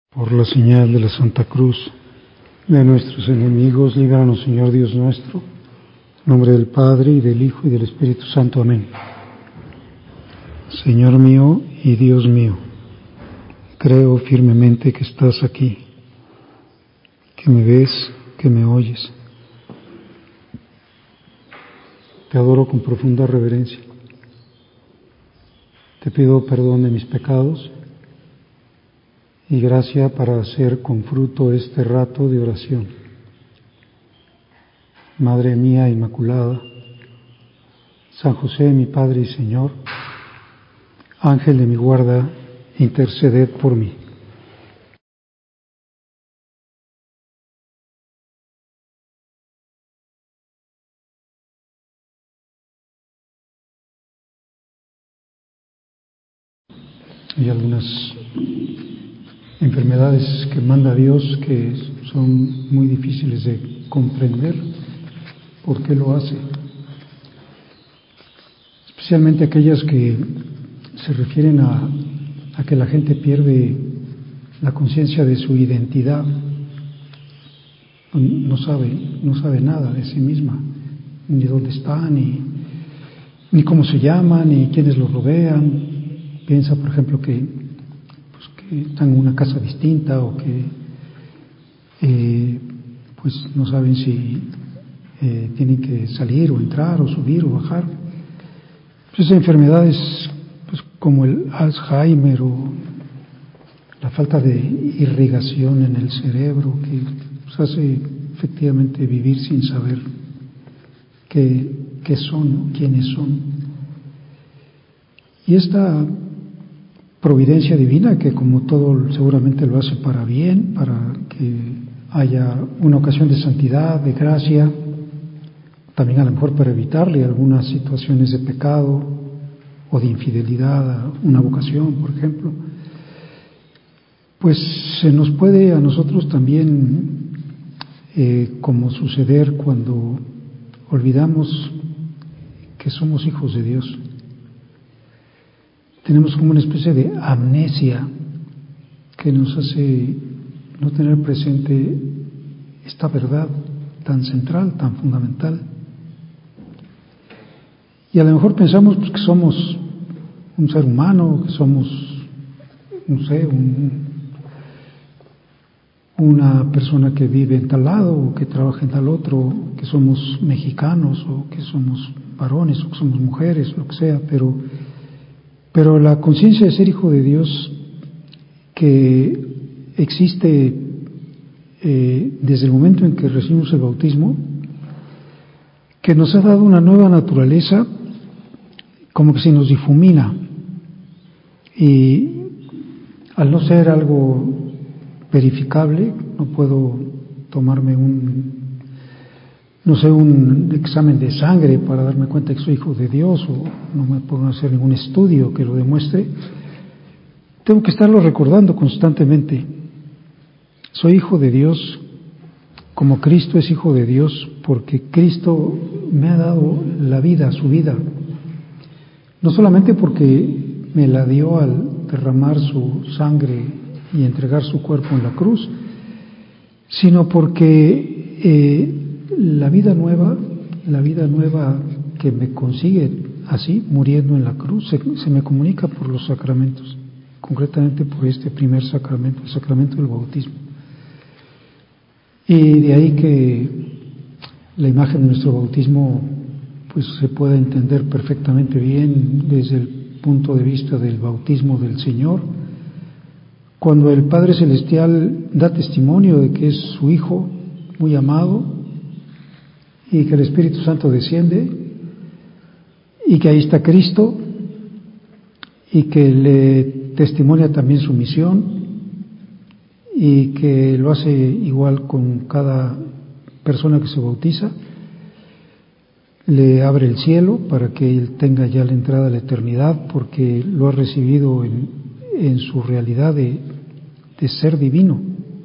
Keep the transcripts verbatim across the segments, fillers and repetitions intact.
Por la señal de la Santa Cruz de nuestros enemigos, líbranos, Señor Dios nuestro, en nombre del Padre, y del Hijo, y del Espíritu Santo. Amén. Señor mío y Dios mío, creo firmemente que estás aquí, que me ves, que me oyes. Te adoro con profunda reverencia. Te pido perdón de mis pecados y gracia para hacer con fruto este rato de oración. Madre mía Inmaculada, San José, mi Padre y Señor, Ángel de mi guarda, interceded por mí. Hay algunas enfermedades que manda Dios que son muy difíciles de comprender por qué lo hace, especialmente aquellas que se refieren a, a que la gente pierde la conciencia de su identidad, no sabe, no sabe nada de sí misma, ni dónde está, ni, ni cómo se llama, ni quiénes lo rodean. Piensa, por ejemplo, que, pues, que están en una casa distinta o que eh, pues no saben si eh, tienen que salir o entrar o subir o bajar. Pues enfermedades pues, como el Alzheimer o la falta de irrigación en el cerebro que pues, hace efectivamente vivir sin saber qué, qué son, quiénes son. Y esta providencia divina, que como todo seguramente lo hace para bien, para que haya una ocasión de santidad, de gracia, también a lo mejor para evitarle algunas situaciones de pecado o de infidelidad a una vocación, por ejemplo, pues se nos puede a nosotros también, eh, como suceder cuando olvidamos que somos hijos de Dios. Tenemos como una especie de amnesia que nos hace no tener presente esta verdad tan central, tan fundamental. Y a lo mejor pensamos pues, que somos un ser humano, que somos, no sé, un, una persona que vive en tal lado o que trabaja en tal otro, que somos mexicanos o que somos varones o que somos mujeres, lo que sea, pero Pero la conciencia de ser hijo de Dios que existe eh, desde el momento en que recibimos el bautismo, que nos ha dado una nueva naturaleza, como que se nos difumina. Y al no ser algo verificable, no puedo tomarme un, no sé, un examen de sangre para darme cuenta que soy hijo de Dios, o no me puedo hacer ningún estudio que lo demuestre. Tengo que estarlo recordando constantemente. Soy hijo de Dios como Cristo es hijo de Dios, porque Cristo me ha dado la vida, su vida. No solamente porque me la dio al derramar su sangre y entregar su cuerpo en la cruz, sino porque eh, la vida nueva, la vida nueva que me consigue así, muriendo en la cruz, se, se me comunica por los sacramentos, concretamente por este primer sacramento, el sacramento del bautismo. Y de ahí que la imagen de nuestro bautismo pues se pueda entender perfectamente bien desde el punto de vista del bautismo del Señor, cuando el Padre Celestial da testimonio de que es su Hijo muy amado, y que el Espíritu Santo desciende, y que ahí está Cristo, y que le testimonia también su misión, y que lo hace igual con cada persona que se bautiza, le abre el cielo para que él tenga ya la entrada a la eternidad, porque lo ha recibido en, en su realidad de, de ser divino.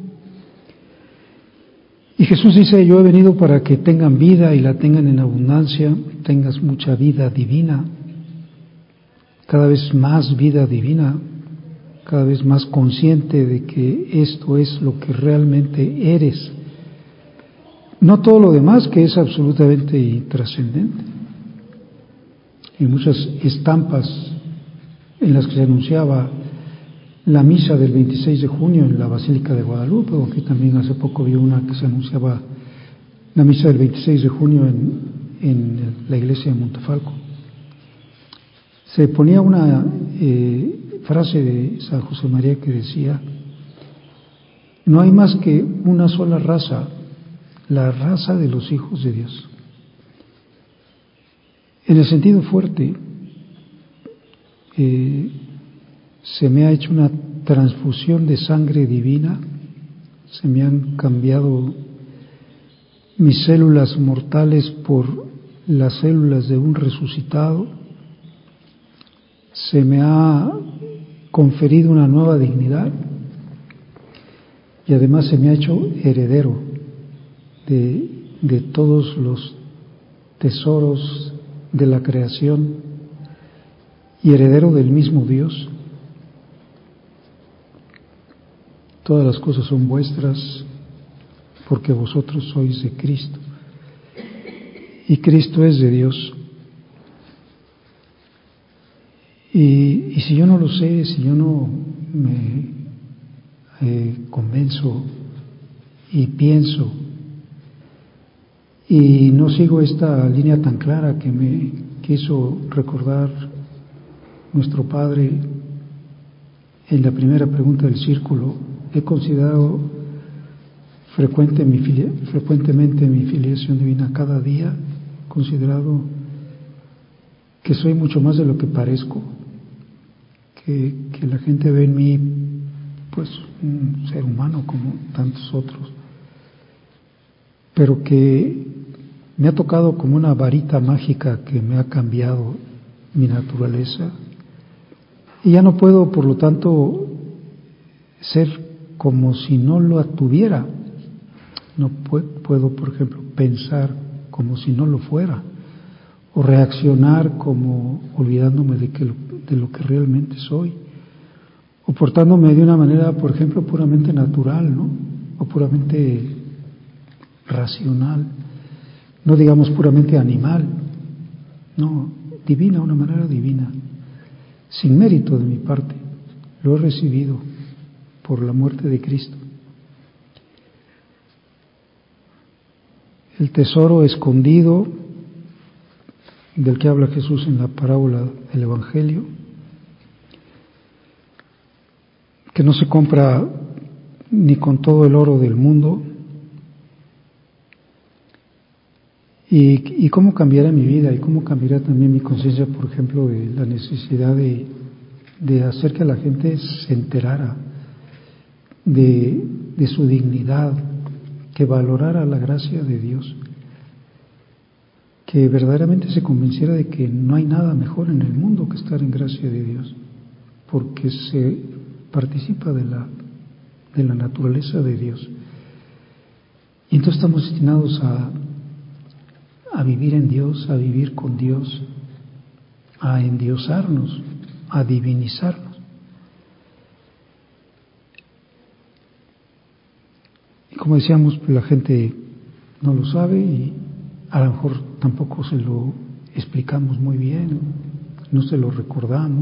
Y Jesús dice, yo he venido para que tengan vida y la tengan en abundancia, tengas mucha vida divina, cada vez más vida divina, cada vez más consciente de que esto es lo que realmente eres. No todo lo demás, que es absolutamente intrascendente. Y muchas estampas en las que se anunciaba la misa del veintiséis de junio en la Basílica de Guadalupe, o aquí también hace poco vi una que se anunciaba la misa del veintiséis de junio en, en la iglesia de Montefalco. Se ponía una eh, frase de San José María que decía: no hay más que una sola raza, la raza de los hijos de Dios. En el sentido fuerte, eh, se me ha hecho una transfusión de sangre divina, se me han cambiado mis células mortales por las células de un resucitado, se me ha conferido una nueva dignidad y además se me ha hecho heredero de, de todos los tesoros de la creación y heredero del mismo Dios. Todas las cosas son vuestras porque vosotros sois de Cristo y Cristo es de Dios. Y, y si yo no lo sé, si yo no me eh, convenzo y pienso y no sigo esta línea tan clara que me quiso recordar nuestro Padre en la primera pregunta del círculo, he considerado frecuente mi filia, frecuentemente mi filiación divina cada día, he considerado que soy mucho más de lo que parezco, que, que la gente ve en mí pues un ser humano como tantos otros, pero que me ha tocado como una varita mágica que me ha cambiado mi naturaleza y ya no puedo, por lo tanto, ser como si no lo tuviera. No puedo, por ejemplo, pensar como si no lo fuera, o reaccionar como olvidándome de, que lo, de lo que realmente soy, o portándome de una manera, por ejemplo, puramente natural, ¿no? O puramente racional, no digamos puramente animal, no, divina, una manera divina, sin mérito de mi parte, lo he recibido por la muerte de Cristo. El tesoro escondido del que habla Jesús en la parábola del Evangelio, que no se compra ni con todo el oro del mundo. Y, y cómo cambiará mi vida y cómo cambiará también mi conciencia, por ejemplo, de la necesidad de, de hacer que la gente se enterara de, de su dignidad, que valorara la gracia de Dios, que verdaderamente se convenciera de que no hay nada mejor en el mundo que estar en gracia de Dios, porque se participa de la, de la naturaleza de Dios. Y entonces estamos destinados a a vivir en Dios, a vivir con Dios, a endiosarnos, a divinizarnos. Y como decíamos, la gente no lo sabe y a lo mejor tampoco se lo explicamos muy bien, no se lo recordamos.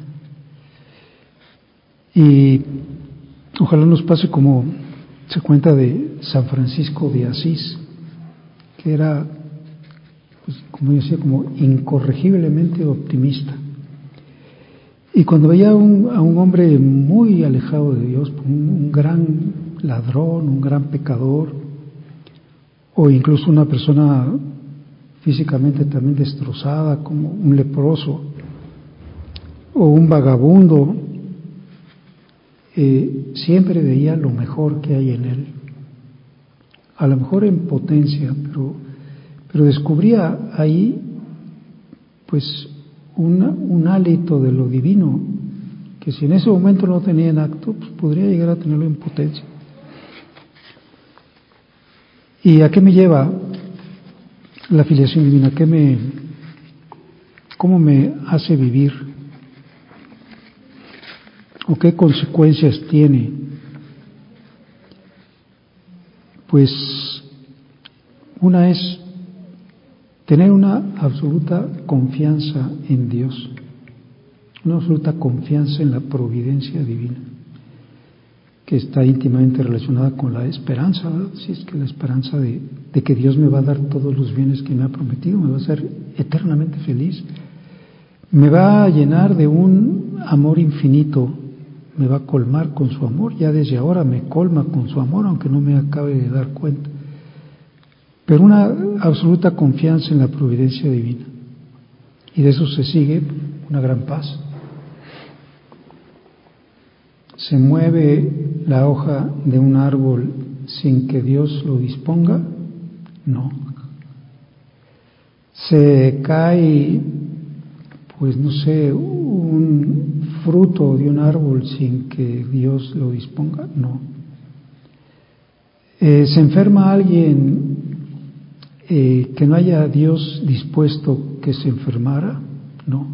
Y ojalá nos pase como se cuenta de San Francisco de Asís, que era, pues, como yo decía, como incorregiblemente optimista. Y cuando veía a un, a un hombre muy alejado de Dios, un, un gran ladrón, un gran pecador, o incluso una persona físicamente también destrozada, como un leproso, o un vagabundo, eh, siempre veía lo mejor que hay en él, a lo mejor en potencia, pero pero descubría ahí pues una, un hálito de lo divino, que si en ese momento no tenía en acto, pues podría llegar a tenerlo en potencia. ¿Y a qué me lleva la filiación divina? ¿Qué me, cómo me hace vivir? ¿O qué consecuencias tiene? Pues una es tener una absoluta confianza en Dios, una absoluta confianza en la providencia divina, que está íntimamente relacionada con la esperanza, ¿verdad? Si es que la esperanza de, de que Dios me va a dar todos los bienes que me ha prometido, me va a hacer eternamente feliz, me va a llenar de un amor infinito, me va a colmar con su amor, ya desde ahora me colma con su amor, aunque no me acabe de dar cuenta. Pero una absoluta confianza en la providencia divina. Y de eso se sigue una gran paz. ¿Se mueve la hoja de un árbol sin que Dios lo disponga? No. ¿Se cae, pues no sé, un fruto de un árbol sin que Dios lo disponga? No. Eh, ¿Se enferma alguien eh, que no haya Dios dispuesto que se enfermara? No.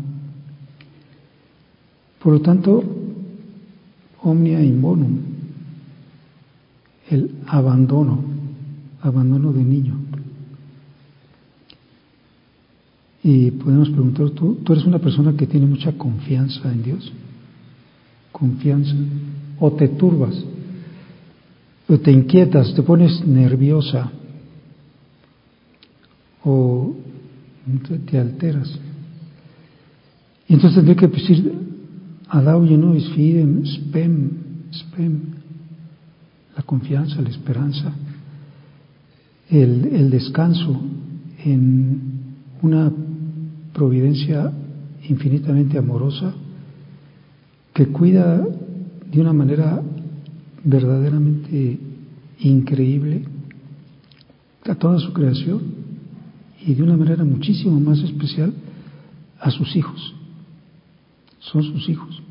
Por lo tanto, omnia in bonum, el abandono, abandono de niño. Y podemos preguntar, ¿tú, tú eres una persona que tiene mucha confianza en Dios? Confianza. ¿O te turbas? ¿O te inquietas? ¿Te pones nerviosa? ¿O te, te alteras? Y entonces tendré que decir, adauye nobis fidem spem, spem, la confianza, la esperanza, el, el descanso en una providencia infinitamente amorosa que cuida de una manera verdaderamente increíble a toda su creación y de una manera muchísimo más especial a sus hijos. Son sus hijos.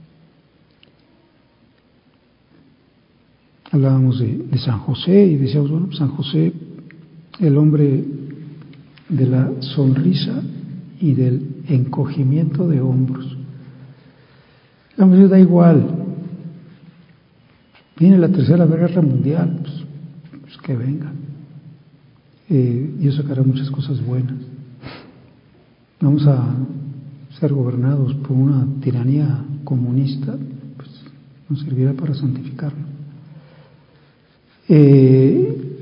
Hablábamos de, de San José y decíamos, bueno, San José, el hombre de la sonrisa y del encogimiento de hombros. La hombre da igual. Viene la tercera guerra mundial, pues, pues que venga. Eh, Dios sacará muchas cosas buenas. Vamos a ser gobernados por una tiranía comunista, pues nos servirá para santificarlo. Eh,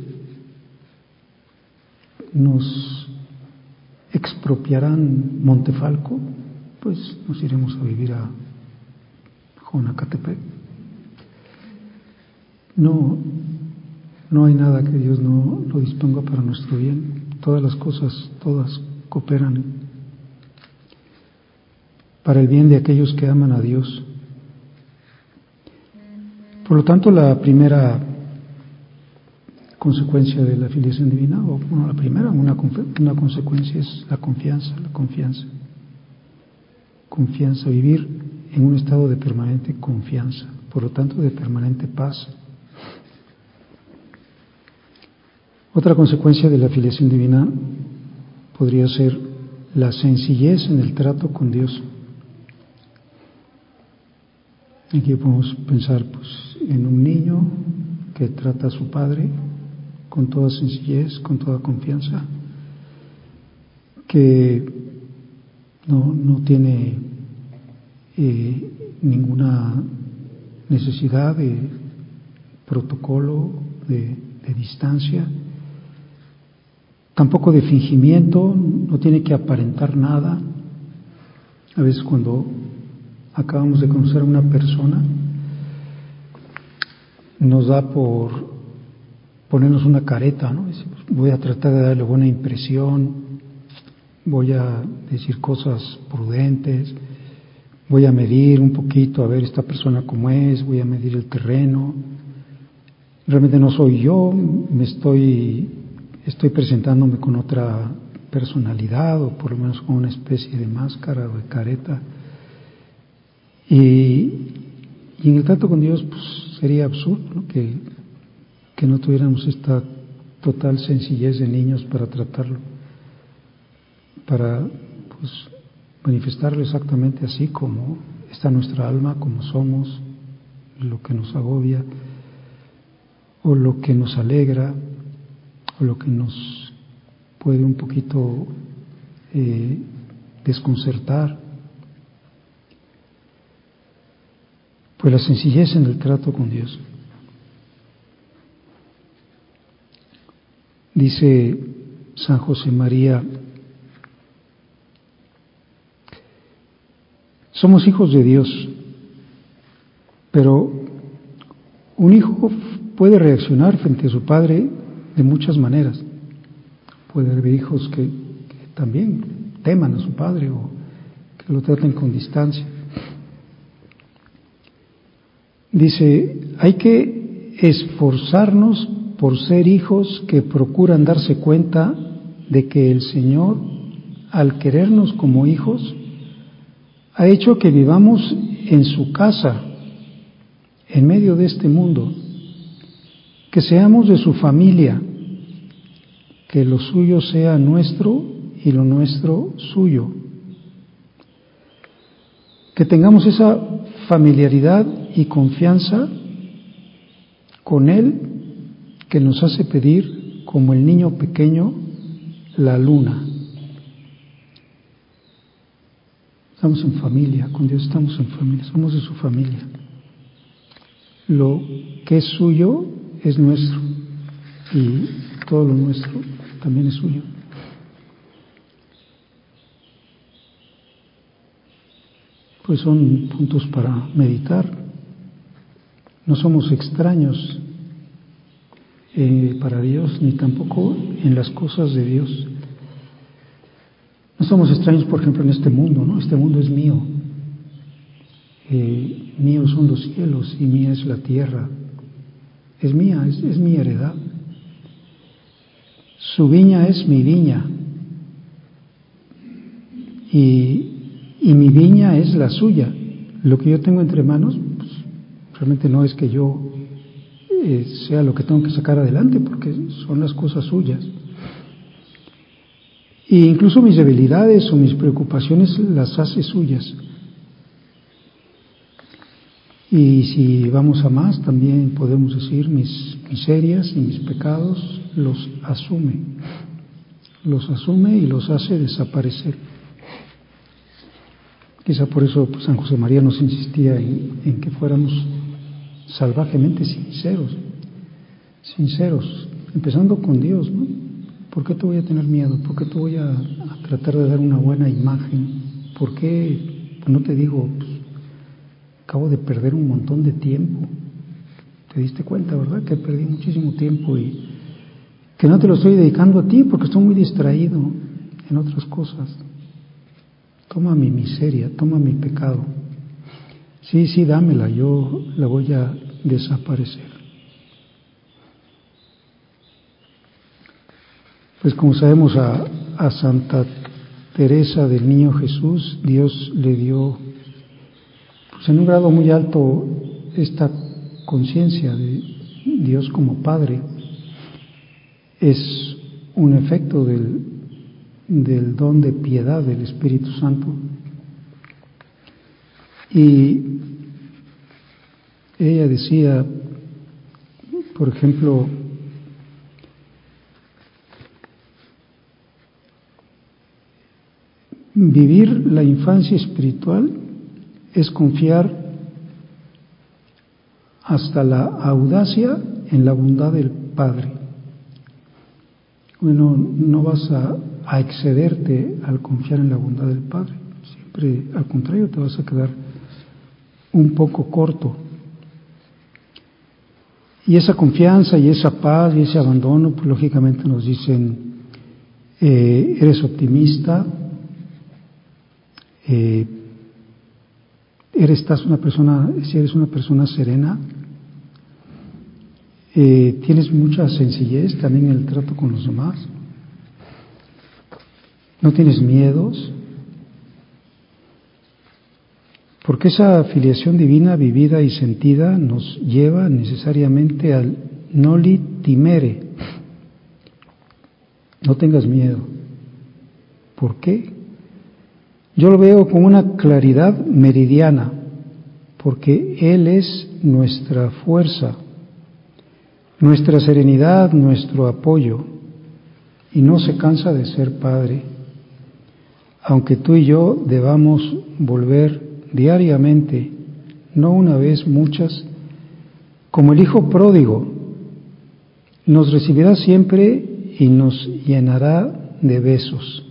nos expropiarán Montefalco, pues nos iremos a vivir a Jonacatepec. No, no hay nada que Dios no lo disponga para nuestro bien. Todas las cosas, todas cooperan para el bien de aquellos que aman a Dios. Por lo tanto, la primera consecuencia de la filiación divina, o bueno, la primera, una, una consecuencia es la confianza, la confianza. Confianza, vivir en un estado de permanente confianza, por lo tanto de permanente paz. Otra consecuencia de la filiación divina podría ser la sencillez en el trato con Dios. Aquí podemos pensar pues, en un niño que trata a su padre con toda sencillez, con toda confianza, que no, no tiene eh, ninguna necesidad de protocolo, de, de distancia, tampoco de fingimiento, no tiene que aparentar nada. A veces cuando acabamos de conocer a una persona, nos da por ponernos una careta, ¿no? Voy a tratar de darle buena impresión, voy a decir cosas prudentes, voy a medir un poquito a ver esta persona cómo es, voy a medir el terreno. Realmente no soy yo, me estoy, estoy presentándome con otra personalidad, o por lo menos con una especie de máscara o de careta. Y, y en el trato con Dios pues, sería absurdo, ¿no? que, que no tuviéramos esta total sencillez de niños para tratarlo, para pues, manifestarlo exactamente así como está nuestra alma, como somos, lo que nos agobia, o lo que nos alegra, o lo que nos puede un poquito eh, desconcertar. Pues la sencillez en el trato con Dios. Dice San José María, somos hijos de Dios, pero un hijo puede reaccionar frente a su padre de muchas maneras. Puede haber hijos que, que también teman a su padre o que lo traten con distancia. Dice, hay que esforzarnos por ser hijos que procuran darse cuenta de que el Señor, al querernos como hijos, ha hecho que vivamos en su casa, en medio de este mundo, que seamos de su familia, que lo suyo sea nuestro y lo nuestro suyo, que tengamos esa familiaridad y confianza con Él que nos hace pedir, como el niño pequeño, la luna. Estamos en familia, con Dios estamos en familia, somos de su familia. Lo que es suyo es nuestro y todo lo nuestro también es suyo. Pues son puntos para meditar. No somos extraños eh, para Dios, ni tampoco en las cosas de Dios. No somos extraños, por ejemplo, en este mundo, ¿no? Este mundo es mío. Eh, míos son los cielos y mía es la tierra. Es mía, es, es mi heredad. Su viña es mi viña. Y, y mi viña es la suya. Lo que yo tengo entre manos, pues, realmente no es que yo eh, sea lo que tengo que sacar adelante, porque son las cosas suyas. E incluso mis debilidades o mis preocupaciones las hace suyas. Y si vamos a más, también podemos decir mis miserias y mis pecados los asume, los asume y los hace desaparecer. Quizá por eso pues, San José María nos insistía en, en que fuéramos salvajemente sinceros, sinceros, empezando con Dios, ¿no? ¿Por qué te voy a tener miedo? ¿Por qué te voy a, a tratar de dar una buena imagen? ¿Por qué? Pues no te digo, pues, acabo de perder un montón de tiempo. Te diste cuenta, ¿verdad? Que perdí muchísimo tiempo y que no te lo estoy dedicando a ti porque estoy muy distraído en otras cosas. Toma mi miseria, toma mi pecado. Sí, sí, dámela, yo la voy a desaparecer. Pues como sabemos a, a Santa Teresa del Niño Jesús, Dios le dio pues en un grado muy alto esta conciencia de Dios como Padre. Es un efecto del, del don de piedad del Espíritu Santo. Y ella decía, por ejemplo, vivir la infancia espiritual es confiar hasta la audacia en la bondad del Padre. Bueno, no vas a, a excederte al confiar en la bondad del Padre, siempre al contrario te vas a quedar un poco corto. Y esa confianza y esa paz y ese abandono, pues lógicamente nos dicen, eh, eres optimista, eh, eres estás una persona, si eres una persona serena, eh, tienes mucha sencillez también en el trato con los demás, no tienes miedos, porque esa filiación divina vivida y sentida nos lleva necesariamente al noli timere. No tengas miedo. ¿Por qué? Yo lo veo con una claridad meridiana. porque Él es nuestra fuerza, nuestra serenidad, nuestro apoyo, y no se cansa de ser Padre, aunque tú y yo debamos volver diariamente, no una vez, muchas, como el Hijo pródigo, nos recibirá siempre y nos llenará de besos.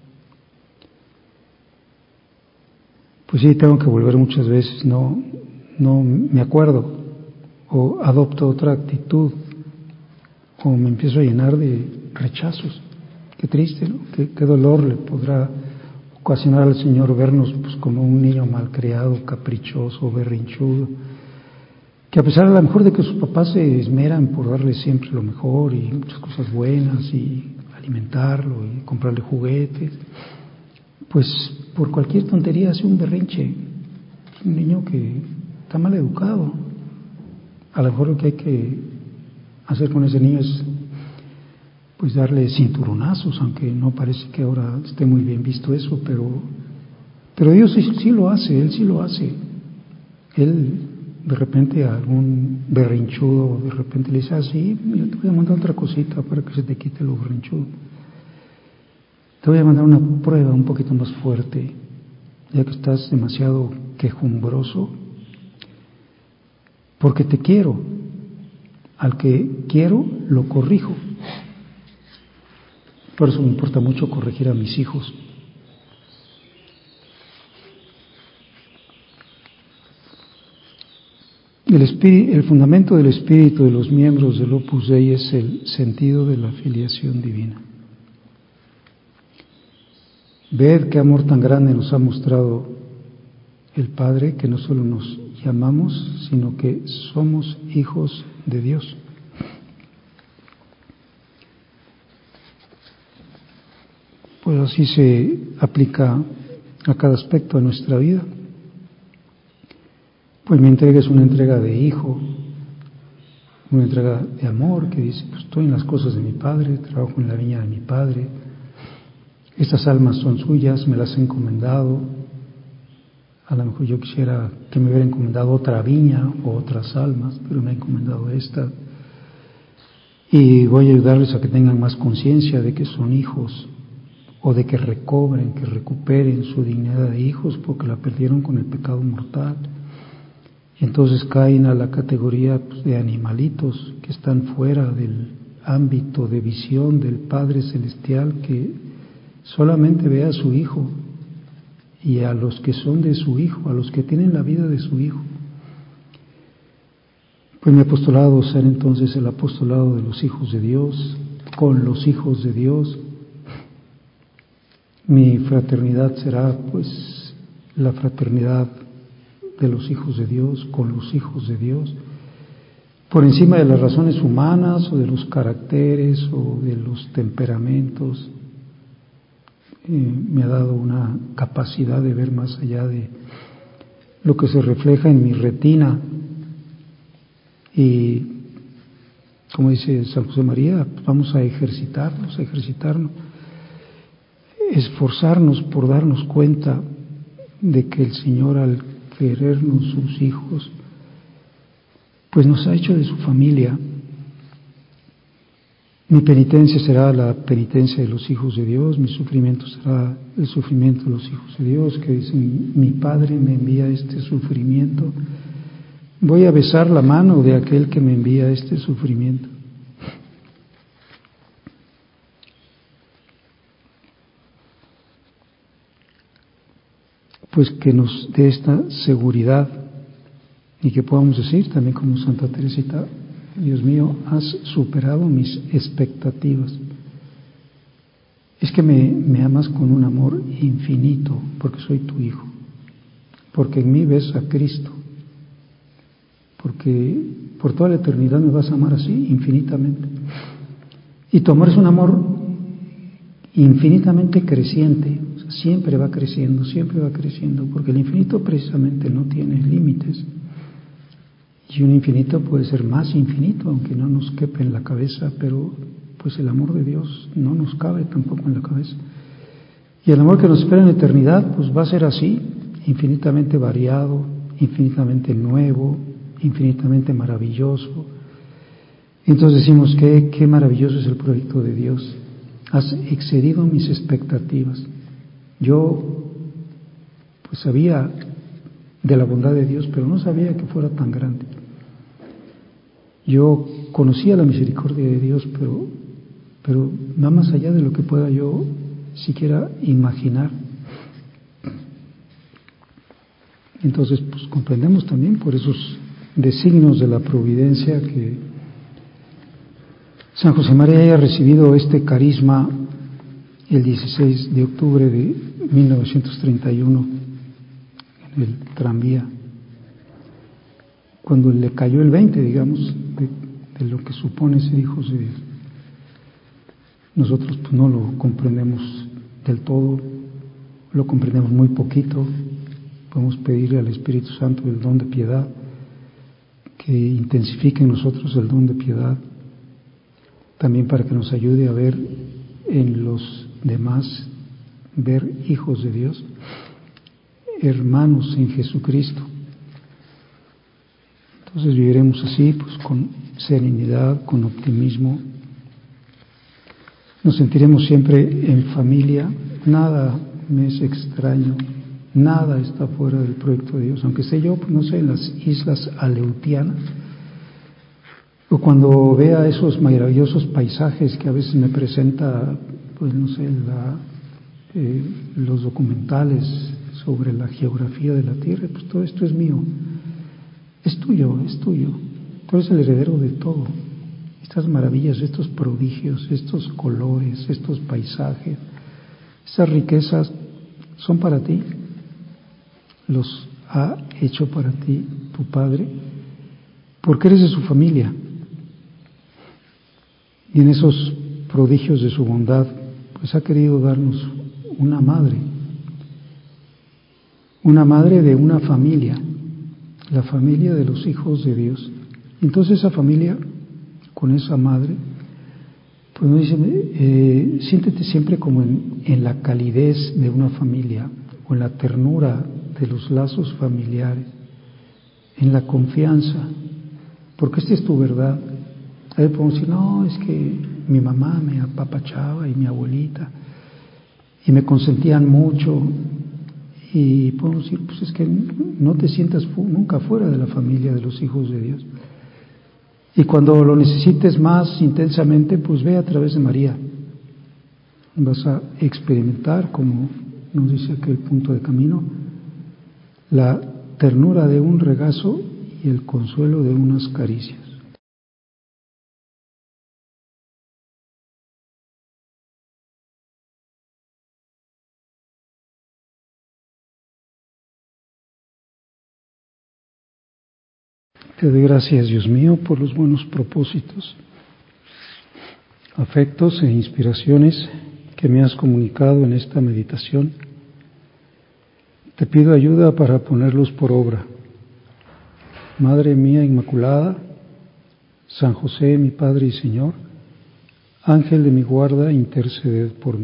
Pues sí, tengo que volver muchas veces, no, no me acuerdo, o adopto otra actitud, o me empiezo a llenar de rechazos. Qué triste, ¿no? Qué, qué dolor le podrá ocasionar al Señor vernos pues como un niño malcriado, caprichoso, berrinchudo, que a pesar a lo mejor de que sus papás se esmeran por darle siempre lo mejor y muchas cosas buenas y alimentarlo y comprarle juguetes, pues por cualquier tontería hace un berrinche. Es un niño que está mal educado. A lo mejor lo que hay que hacer con ese niño es pues darle cinturonazos, aunque no parece que ahora esté muy bien visto eso, pero pero Dios sí, sí lo hace, Él sí lo hace. Él de repente a algún berrinchudo, de repente le dice, ah, sí, yo te voy a mandar otra cosita para que se te quite lo berrinchudo. Te voy a mandar una prueba un poquito más fuerte, ya que estás demasiado quejumbroso, porque te quiero. Al que quiero, lo corrijo. Por eso me importa mucho corregir a mis hijos. El, espíritu, el fundamento del espíritu de los miembros del Opus Dei es el sentido de la filiación divina. Ved qué amor tan grande nos ha mostrado el Padre, que no solo nos llamamos, sino que somos hijos de Dios. Pues así se aplica a cada aspecto de nuestra vida. Pues mi entrega es una entrega de hijo, una entrega de amor, que dice, pues estoy en las cosas de mi Padre, trabajo en la viña de mi Padre, estas almas son suyas, me las he encomendado. A lo mejor yo quisiera que me hubiera encomendado otra viña o otras almas, pero me ha encomendado esta. Y voy a ayudarles a que tengan más conciencia de que son hijos, o de que recobren, que recuperen su dignidad de hijos, porque la perdieron con el pecado mortal. Y entonces caen a la categoría pues, de animalitos que están fuera del ámbito de visión del Padre Celestial, que solamente ve a su Hijo y a los que son de su Hijo, a los que tienen la vida de su Hijo. Pues mi apostolado será entonces el apostolado de los hijos de Dios, con los hijos de Dios. Mi fraternidad será pues la fraternidad de los hijos de Dios, con los hijos de Dios, por encima de las razones humanas o de los caracteres o de los temperamentos. Eh, me ha dado una capacidad de ver más allá de lo que se refleja en mi retina y, como dice San José María, pues vamos a ejercitarnos, a ejercitarnos, esforzarnos por darnos cuenta de que el Señor, al querernos sus hijos, pues nos ha hecho de su familia. Mi penitencia será la penitencia de los hijos de Dios, mi sufrimiento será el sufrimiento de los hijos de Dios, que dicen, mi Padre me envía este sufrimiento, voy a besar la mano de aquel que me envía este sufrimiento. Pues que nos dé esta seguridad y que podamos decir también como Santa Teresita, Dios mío, has superado mis expectativas. Es que me, me amas con un amor infinito, porque soy tu hijo, porque en mí ves a Cristo, porque por toda la eternidad me vas a amar así, infinitamente. Y tu amor es un amor infinitamente creciente, o sea, siempre va creciendo, siempre va creciendo, porque el infinito precisamente no tiene límites. Y un infinito puede ser más infinito, aunque no nos quepe en la cabeza, pero pues el amor de Dios no nos cabe tampoco en la cabeza. Y el amor que nos espera en la eternidad, pues va a ser así, infinitamente variado, infinitamente nuevo, infinitamente maravilloso. Entonces decimos que qué maravilloso es el proyecto de Dios. Has excedido mis expectativas. Yo pues sabía de la bondad de Dios, pero no sabía que fuera tan grande. Yo conocía la misericordia de Dios, pero, pero va más allá de lo que pueda yo siquiera imaginar. Entonces, pues comprendemos también por esos designios de la providencia que San José María haya recibido este carisma el dieciséis de octubre de mil novecientos treinta y uno en el tranvía, cuando le cayó el veinte, digamos, de, de lo que supone ser hijos de Dios. Nosotros pues no lo comprendemos del todo, lo comprendemos muy poquito. Podemos pedirle al Espíritu Santo el don de piedad, que intensifique en nosotros el don de piedad, también para que nos ayude a ver en los demás, ver hijos de Dios, hermanos en Jesucristo. Entonces viviremos así, pues con serenidad, con optimismo. Nos sentiremos siempre en familia, nada me es extraño, nada está fuera del proyecto de Dios, aunque esté yo, pues, no sé, en las islas Aleutianas, o cuando vea esos maravillosos paisajes que a veces me presenta, pues no sé, la, eh, los documentales sobre la geografía de la Tierra, pues todo esto es mío, es tuyo, es tuyo, tú eres el heredero de todo. Estas maravillas, estos prodigios, estos colores, estos paisajes, estas riquezas son para ti, los ha hecho para ti tu Padre, porque eres de su familia. Y en esos prodigios de su bondad, pues ha querido darnos una madre, una madre de una familia, la familia de los hijos de Dios. Entonces esa familia, con esa madre, pues nos dice, eh, siéntete siempre como en, en la calidez de una familia, o en la ternura de los lazos familiares, en la confianza, porque esta es tu verdad. A ver, podemos decir, no, es que mi mamá me apapachaba y mi abuelita, y me consentían mucho, y podemos decir, pues es que no te sientas fu- nunca fuera de la familia de los hijos de Dios. Y cuando lo necesites más intensamente, pues ve a través de María. Vas a experimentar, como nos dice aquel punto de camino, la ternura de un regazo y el consuelo de unas caricias. Te doy gracias, Dios mío, por los buenos propósitos, afectos e inspiraciones que me has comunicado en esta meditación. Te pido ayuda para ponerlos por obra. Madre mía Inmaculada, San José, mi Padre y Señor, Ángel de mi guarda, interceded por mí.